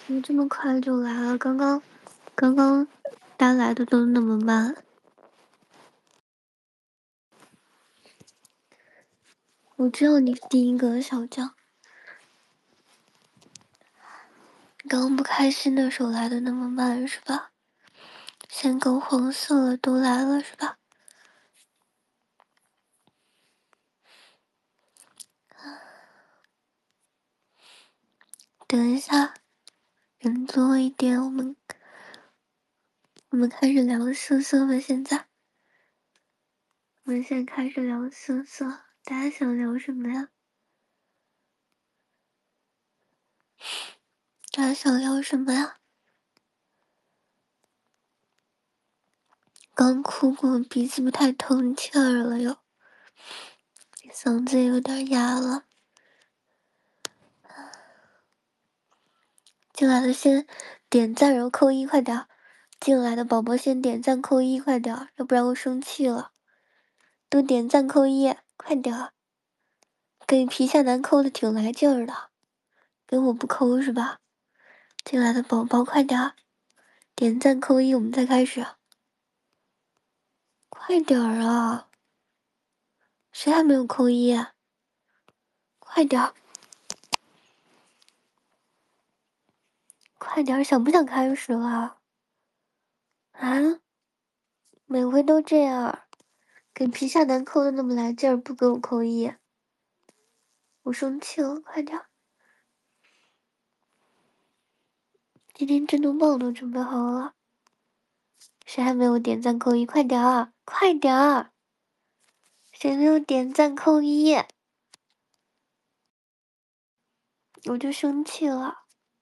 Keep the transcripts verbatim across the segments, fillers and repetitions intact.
你这么快就来了，刚刚刚刚大家来的都那么慢。我知道你是第一个小将，刚刚不开心的时候来的那么慢是吧？先勾黄色了都来了是吧？等一下，人多一点，我们我们开始聊色色吧。现在，我们现在开始聊色色，大家想聊什么呀？大家想聊什么呀？刚哭过，鼻子不太通气儿了又，嗓子也有点哑了。进来的先点赞，然后扣一，快点儿！进来的宝宝先点赞扣一，快点儿，要不然我生气了。都点赞扣一，快点儿！给皮下男扣的挺来劲儿的，给我不扣是吧？进来的宝宝快点儿，点赞扣一，我们再开始。快点儿啊！谁还没有扣一啊？快点儿！快点儿！想不想开始了？啊？每回都这样，给皮下男扣的那么来劲儿，不给我扣一，我生气了！快点儿！今天震动棒都准备好了，谁还没有点赞扣一？快点儿，快点儿！谁没有点赞扣一？我就生气了。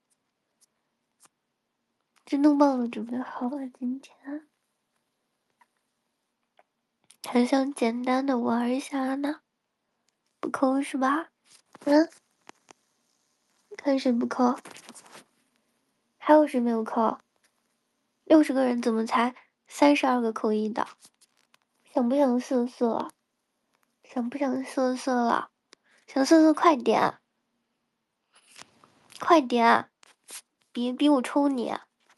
震动棒都准备好了，今天还想简单的玩一下呢，不扣是吧？嗯，看谁不扣？还有谁没有扣？六十个人怎么才三十二个扣一的？想不想瑟瑟？想不想瑟瑟了？想瑟瑟快点，快点，别逼我抽你！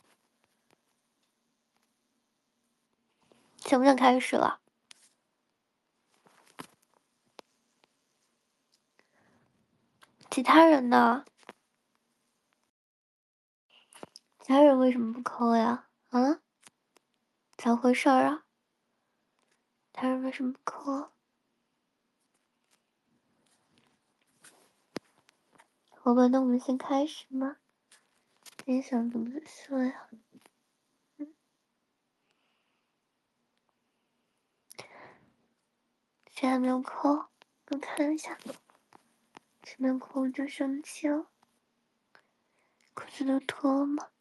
想不想开始了？其他人呢？其他人为什么不扣呀？啊？咋回事儿啊？其他人为什么不扣？好吧，那我们先开始嘛。你想怎么说呀？嗯，谁还没有扣？我看一下，谁没有扣我就生气了。裤子都脱了吗？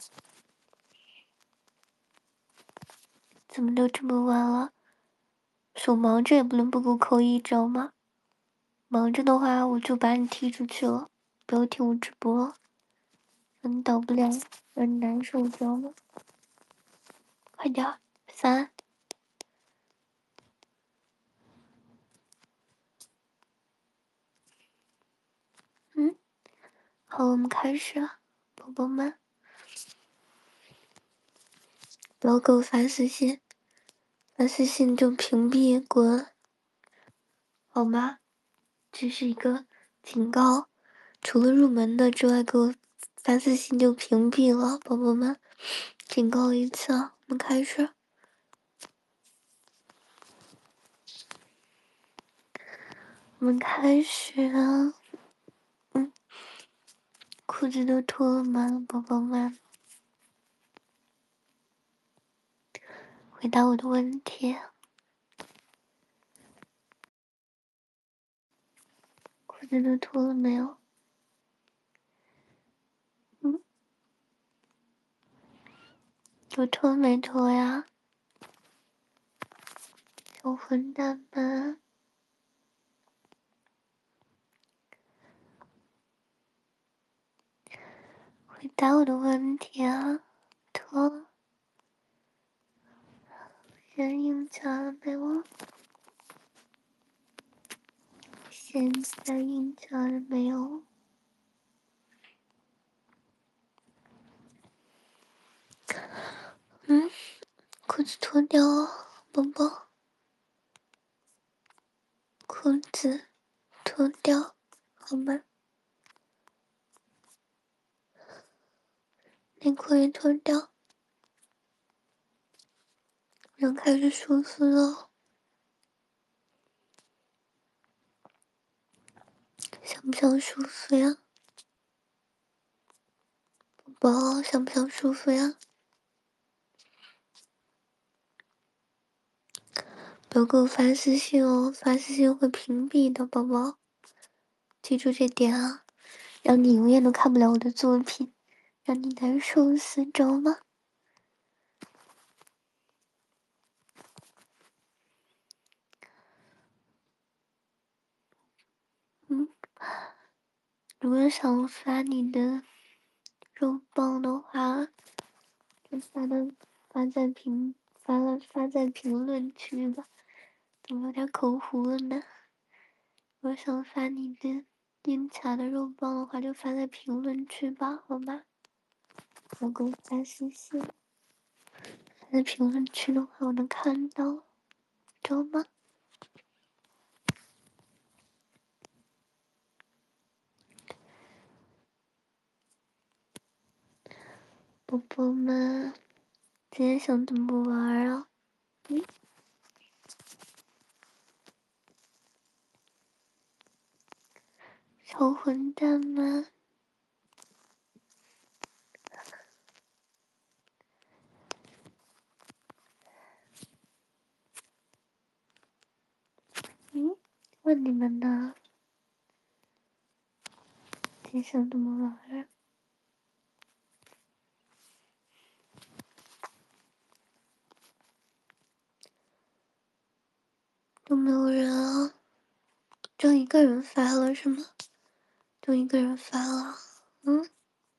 怎么都这么晚了？手忙着也不能不给我扣一，知道吗？忙着的话，我就把你踢出去了，不要听我直播，让你倒不了，让你难受，知道吗？快点儿，三，嗯，好，我们开始了，宝宝们，不要给我发私信，发私信就屏蔽滚，好吗？这是一个警告，除了入门的之外，给我发私信就屏蔽了，宝宝们，警告一次啊，我们开始，我们开始啊，嗯，裤子都脱了吗，宝宝们？回答我的问题，裤子都脱了没有？嗯，有脱没脱呀？小混蛋们，回答我的问题啊！脱，人影起来了没有？现在硬起来了没有？ 裤子脱掉哦，宝宝，裤子脱掉，好吗？内裤也脱掉，人开始舒服了，想不想舒服呀？宝宝，想不想舒服呀？不要给我发私信哦，发私信会屏蔽的，宝宝，记住这点啊，让你永远都看不了我的作品，让你难受死，知道吗？嗯，如果想发你的肉棒的话，就发到发在评发了发在评论区吧，怎么有点口糊了呢？如果想发你的烟卡的肉棒的话，就发在评论区吧，好吗？要给我发私信，发在评论区的话，我能看到，知道吗？宝宝们，今天想怎么玩啊？嗯，小混蛋们，嗯，问你们呢？今天想怎么玩啊？都没有人啊，就一个人发了是吗？就一个人发了，嗯，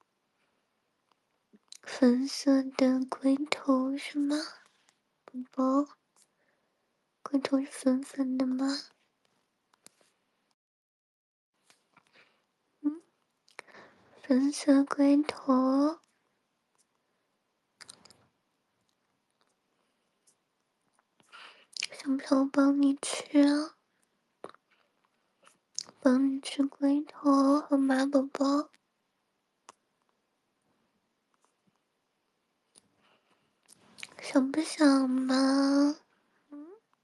粉色的龟头是吗？宝宝，龟头是粉粉的吗？嗯，粉色龟头，想不想我帮你吃啊？帮你吃龟头好吗，宝宝？想不想嘛？嗯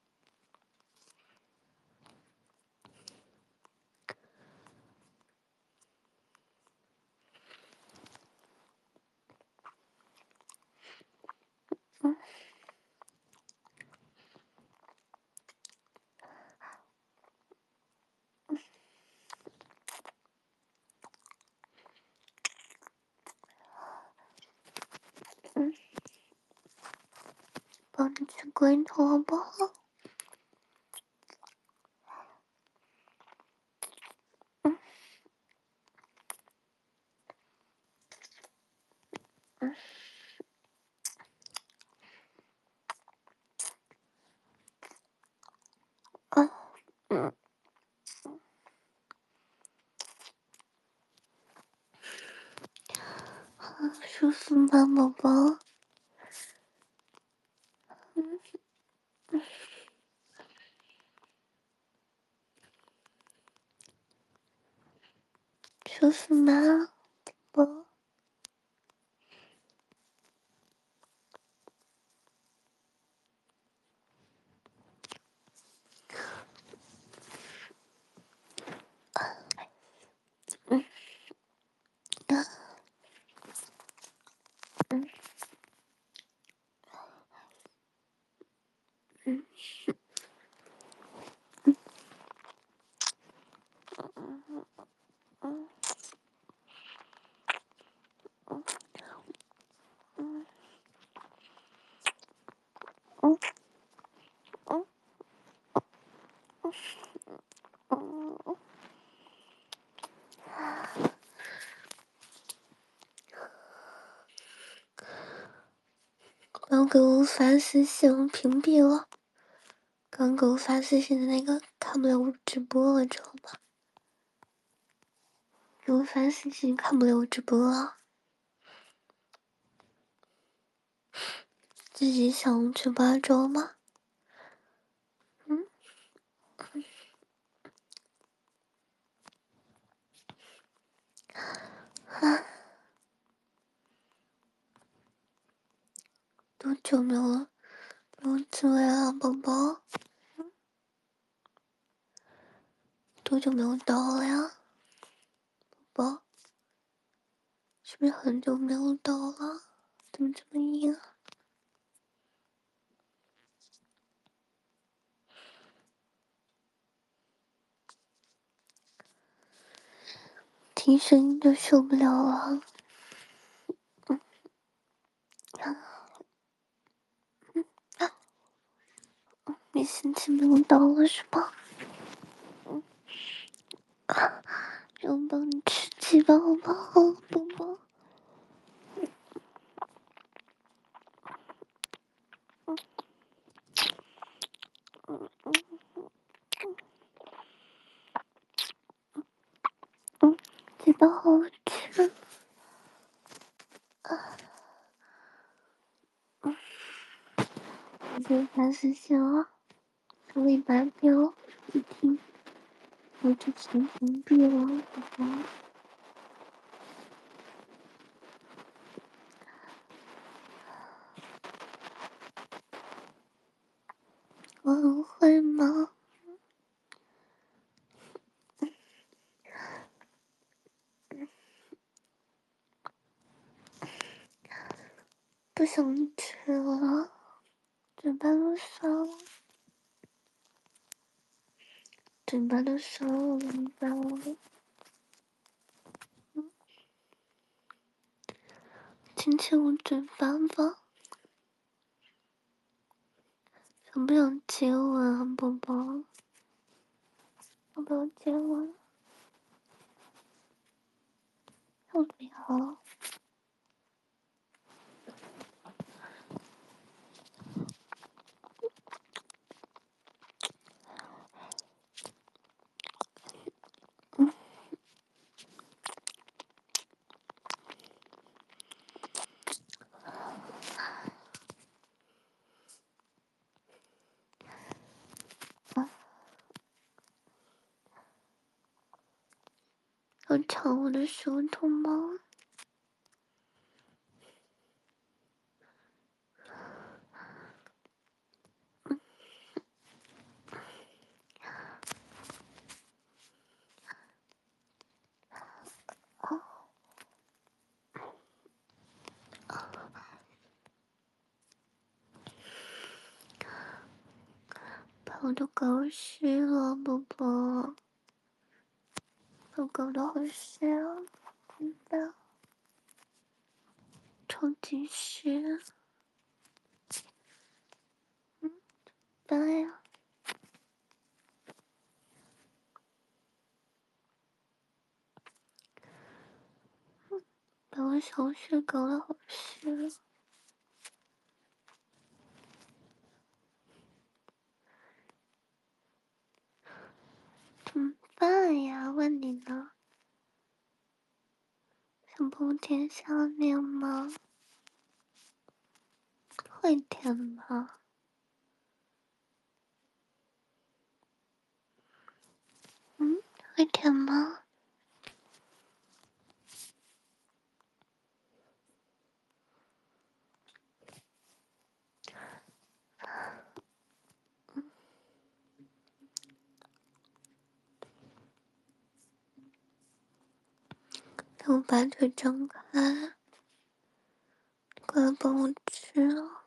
嗯嗯，帮你吃龟头好不好？嗯嗯啊嗯啊，舒服吗，宝宝？嗯，舒服吗，宝宝？嗯啊嗯嗯嗯嗯嗯嗯嗯嗯嗯，刚给我发私信屏蔽了，刚给我发私信的那个看不了我直播了，知道吗？给我发私信看不了我直播了。 自己想去八周吗？嗯，啊，多久没有没有自慰了，宝宝？多久没有到了呀，宝宝？是不是很久没有到了？怎么这么硬啊？听声音就受不了了。嗯啊，你心情没有到了是吧？嗯啊，让我帮你吃鸡吧，好不好，宝宝？嗯嗯嗯嗯，鸡巴好吃啊！嗯，我就开始写了，手里白标一听，我就全屏蔽了，宝宝。我很会吗？不想吃了，嘴巴都酸了，嘴巴都酸了，明白了。嗯，亲亲我嘴巴吧，想不想接吻啊，宝宝？要不要接吻？要不要？嗯，啊，要尝我的舌头吗？啊，把我都搞湿了，宝宝，我搞得好湿啊，真的，超级湿。嗯，办呀？把我小穴搞得好湿。怎么办呀？问你呢？想帮我舔下面吗？会舔吗？嗯，会舔吗？那我把腿张开，过来帮我吃啊！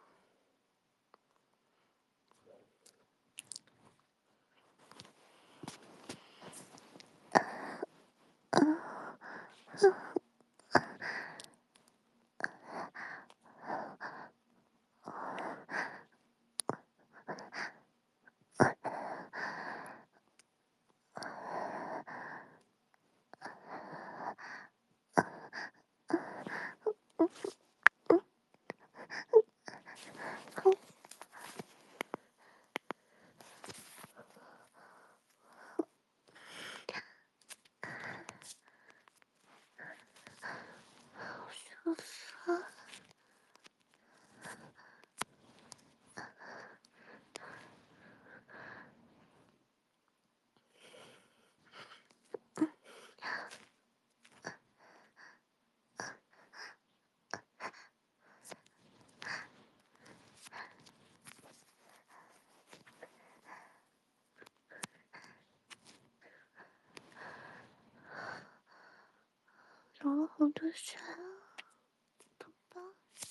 好多山啊，宝宝。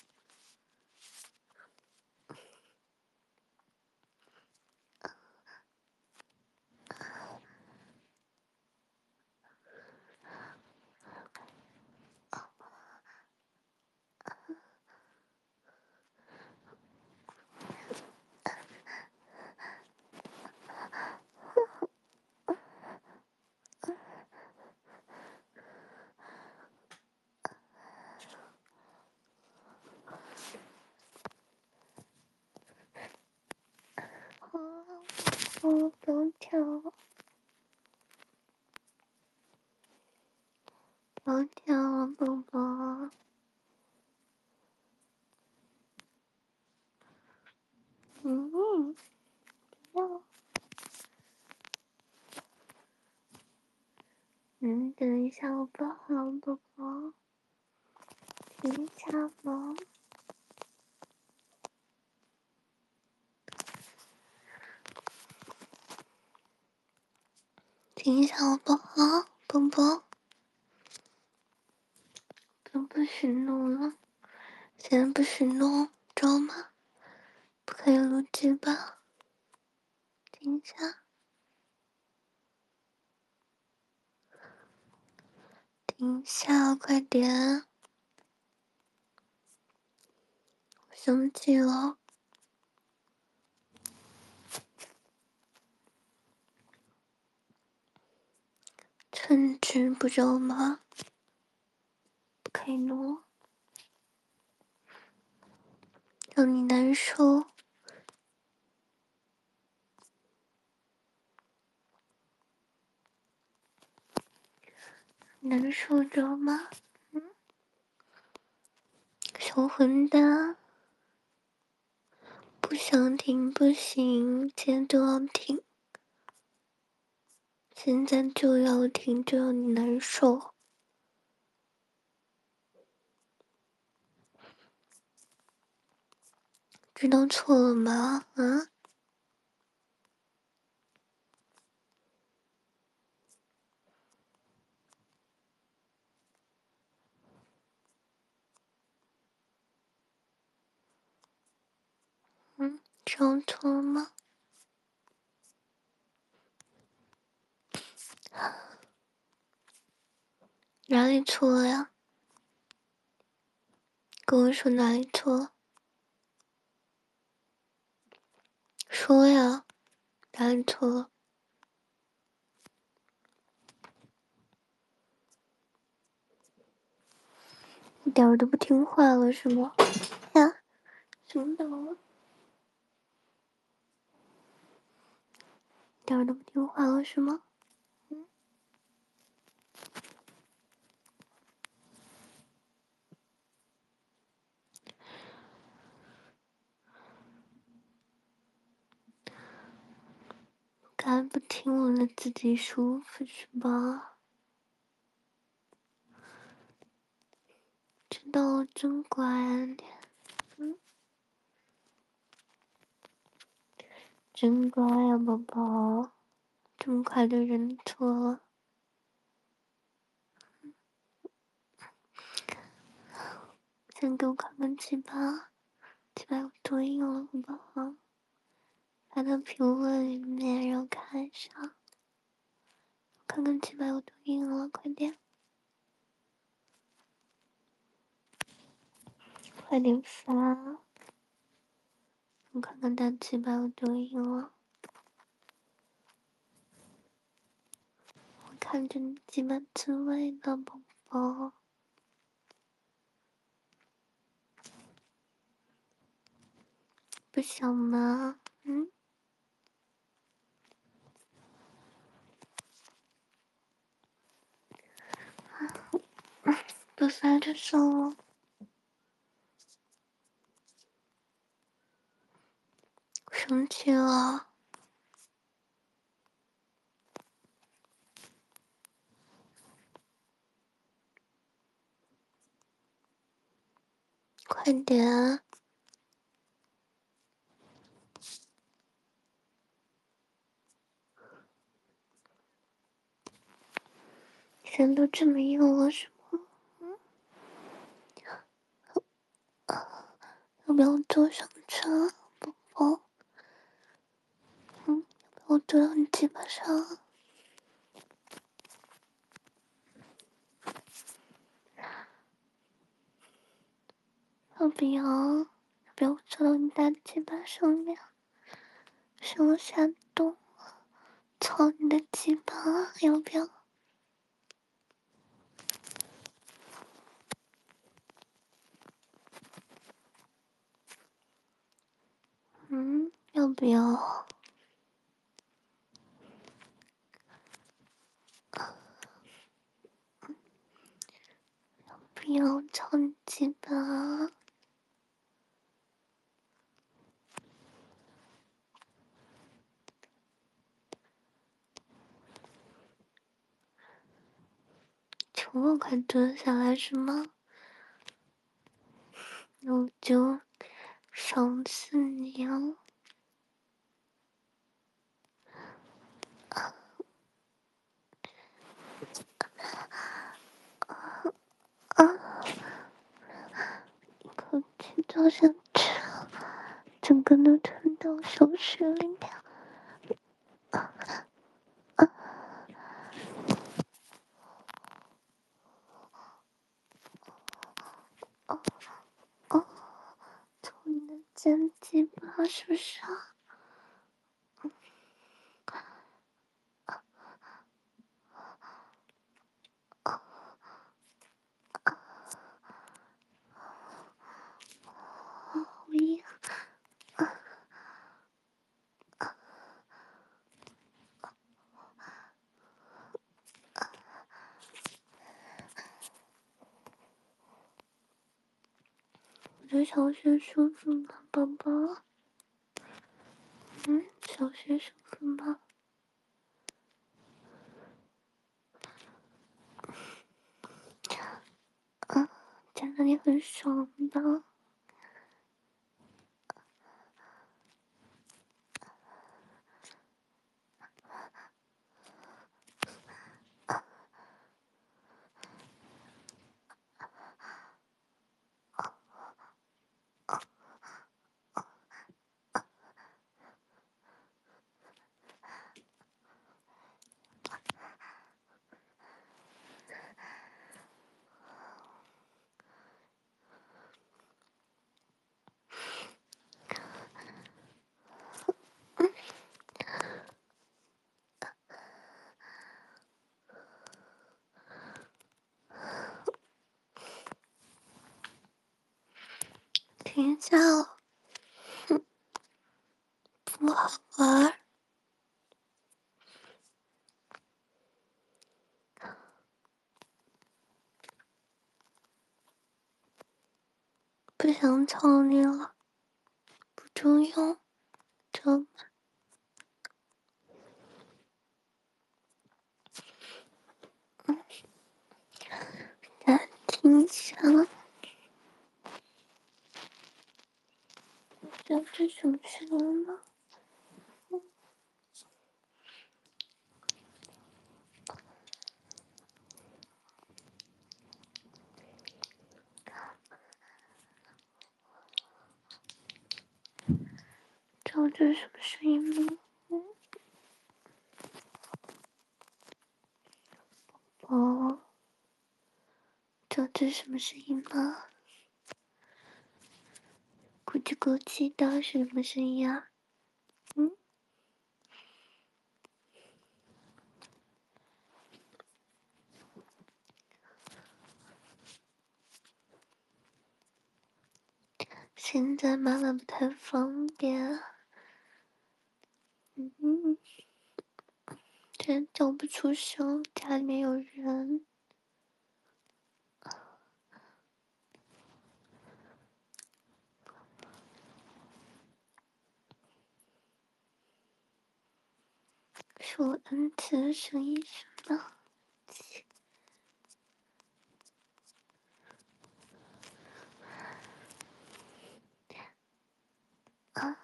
哦，不要跳了，不要跳了，宝宝。嗯，不要。嗯，等一下，我不好，宝宝。停一下吧。停一下，好不好，宝宝？不不许弄了，现在不许弄，知道吗？不可以录制吧？停一下，停一下，快点！我生气了，称职不知道吗？不可以弄，让你难受。难受着吗？嗯，小混蛋，不想停不行，现在就要停，现在就要停，就要你难受。知道错了吗？啊？嗯，知道错了吗？哪里错了呀？跟我说哪里错了？说呀，哪里错了？一点儿都不听话了是吗？呀，什么到了？一点儿都不听话了是吗？嗯，敢不听我的自己舒服是吧？知道我真乖啊你。嗯，真乖呀宝宝，这么快就认错了。先给我看看鸡巴，鸡巴有多硬了好不好？发到评论里面让我看一下，看看鸡巴有多硬了，快点，快点发，我看看大鸡巴有多硬了。我看着你鸡巴滋味呢，宝宝，不想吗？嗯。不发就算了，生气了，快点！人都这么硬了是吗？嗯， 不要坐上车，宝宝？嗯，要不要坐到你鸡巴上？要不要？要不要坐到你大鸡巴上面？向下动，操你的鸡巴，要不要？嗯，要不要？不要操你鸡巴！求我快蹲下来是吗？那我就赏死你啊！啊！一口气倒下去，整个都吞到小穴里面。啊啊啊啊！操你的奸鸡巴是不是啊？我也。我的小穴舒服吗，宝宝？嗯，小穴舒服吗？啊，讲的你很爽的。停一下哦，哼，不好玩。不想操你了，不中用，知道吗？嗯，暂停一下了。知道这什么声音吗？嗯，知道这是什么声音吗？嗯，哦，知道这是什么声音吗？咕叽咕叽的是什么声音啊？嗯，现在妈妈不太方便。嗯，真叫不出声，家里面有人。是我恩赐的声音是吗？啊，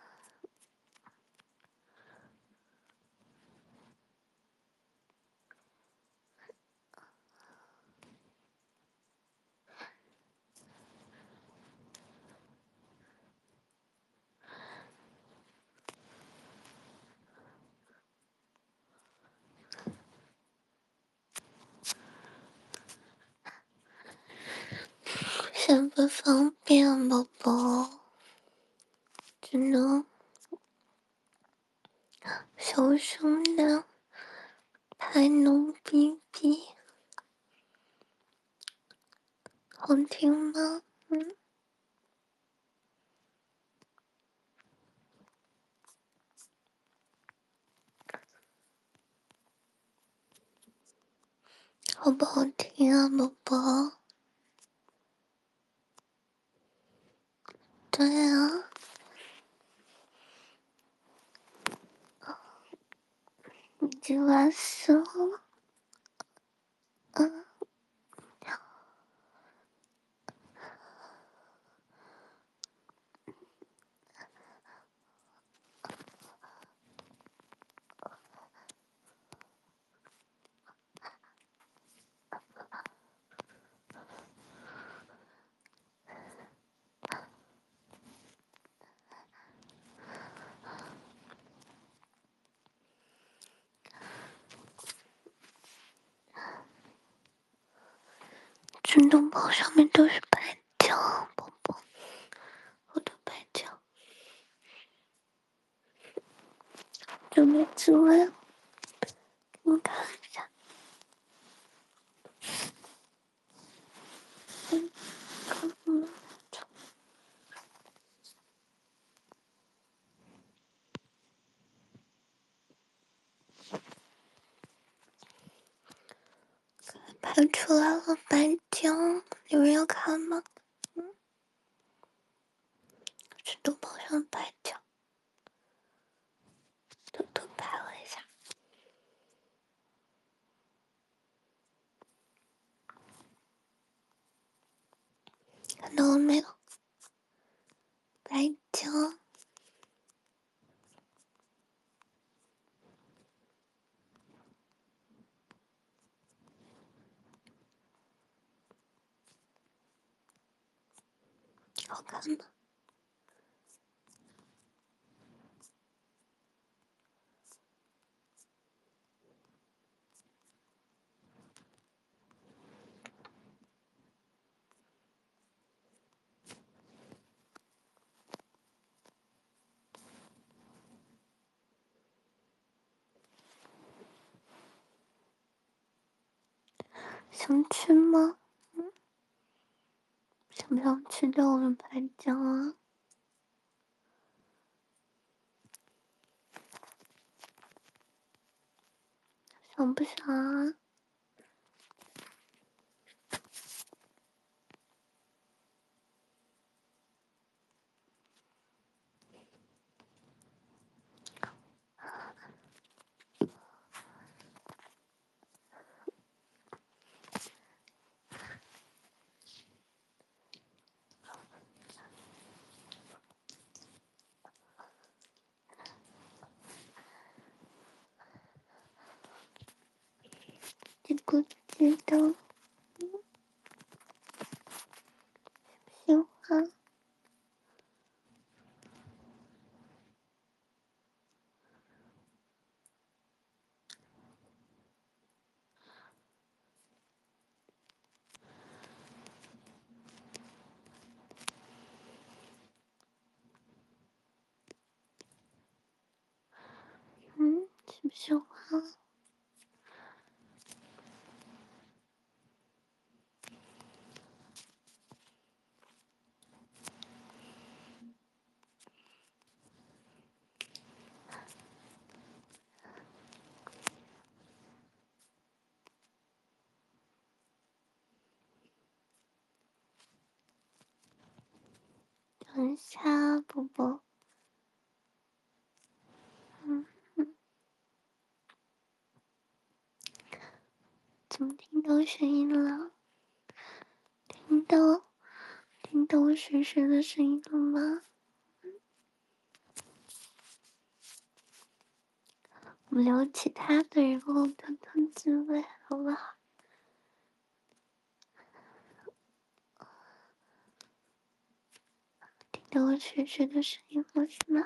嫌不方便，宝宝，只能小声的拍弄 B B， 好听吗？嗯，好不好听啊，宝宝？对啊，你今晚死了。嗯，震动宝上面都是白胶，宝宝，我的白胶，准备自慰了，给你看一下。嗯，看嗯。拍出来了白胶，有人要看吗？嗯，是豆包上的白胶，偷偷拍了一下，看到了没有？白胶，好看吗？想吃吗？嗯，想不想吃掉我的白胶啊？想不想啊？这个知道，喜欢。嗯，喜不喜欢？等一下，宝宝。嗯嗯，怎么听到声音了？听到，听到我婶婶的声音了吗？我们聊其他的，然后偷偷自慰，好不好？听到我婶婶的声音了是吗？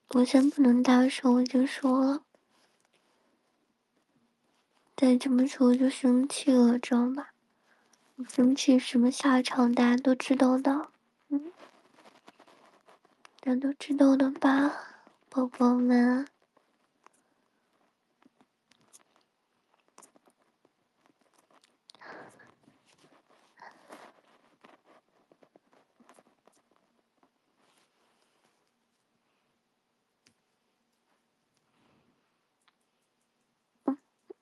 我先不能大声，我就说了。再这么说我就生气了，知道吧？我生气什么下场大家都知道的，嗯。大家都知道的吧，宝宝们。嗯。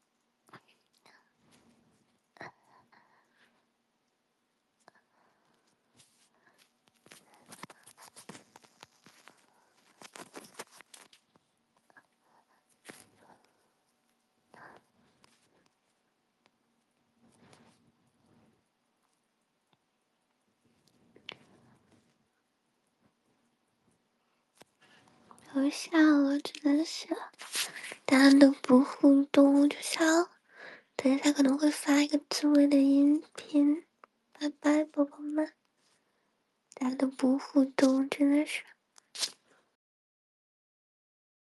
我下了，真的是，大家都不互动，我就下了。等一下可能会发一个自慰的音频，拜拜，宝宝们。大家都不互动，真的是。